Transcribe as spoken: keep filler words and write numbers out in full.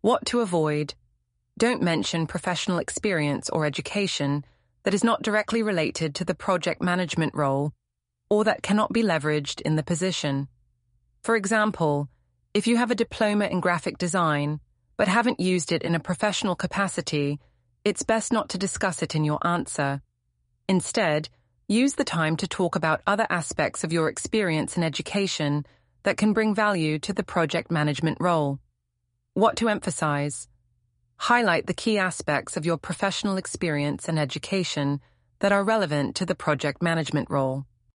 What to avoid. Don't mention professional experience or education that is not directly related to the project management role or that cannot be leveraged in the position. For example, if you have a diploma in graphic design but haven't used it in a professional capacity, it's best not to discuss it in your answer. Instead, use the time to talk about other aspects of your experience in education that can bring value to the project management role. What to emphasize. Highlight the key aspects of your professional experience and education that are relevant to the project management role.